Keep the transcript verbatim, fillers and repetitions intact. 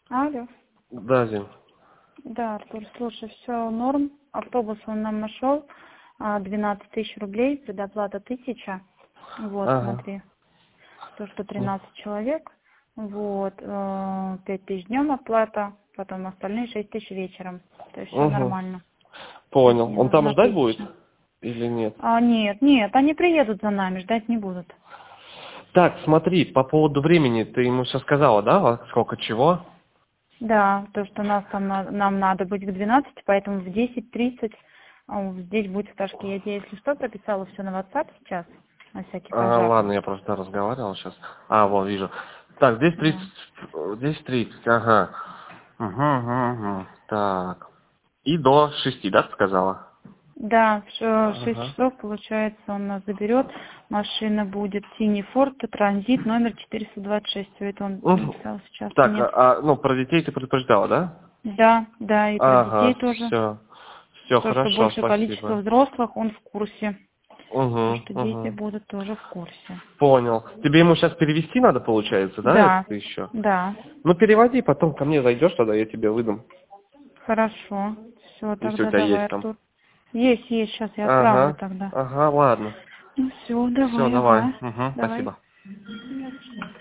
Алло. Да, Зин. Да, Артур, слушай, все норм. Автобус он нам нашел. двенадцать тысяч рублей, предоплата тысяча. Вот, Ага. смотри. То, что тринадцать человек. Вот. э, пять тысяч днем оплата. Потом остальные шесть тысяч вечером. То есть все Угу. нормально. То есть Понял. не Он там нужна ждать будет? тысяча. Или нет? А, нет, нет, они приедут за нами, ждать не будут. Так, смотри, по поводу времени, ты ему все сказала, да? Во сколько чего? Да, то, что нас там, на- нам надо быть к двенадцати, поэтому в десять тридцать а, здесь будет в Ташке. Я тебе, если что, прописала все на WhatsApp сейчас, на всякий А, пожарный. ладно, я просто разговаривал сейчас. А, вот, вижу. Так, здесь Да. тридцать, здесь тридцать, ага. Угу, угу, угу. Так. И до шести, да, ты сказала? Да, в ш- шесть Ага. часов, получается, он нас заберет. Машина будет синий Форд, транзит, номер четыреста двадцать шесть. Все это он Угу. написал сейчас Так, мне. а, а, ну, про детей ты предупреждала, да? Да, да, и про детей Ага, тоже. все. Все, То, что хорошо, большее количество спасибо. взрослых, он в курсе. То, Угу, что дети угу. будут тоже в курсе. Понял. Тебе ему сейчас перевести надо, получается, да, Да, это еще? да. Ну, переводи, потом ко мне зайдешь, тогда я тебе выдам, Хорошо. Все, если у тогда тебя давай, есть там. Артур. Есть, есть, сейчас я отправлю Ага, тогда. ага, ладно. Ну все, Все, давай, давай. ага. Угу, Давай. спасибо.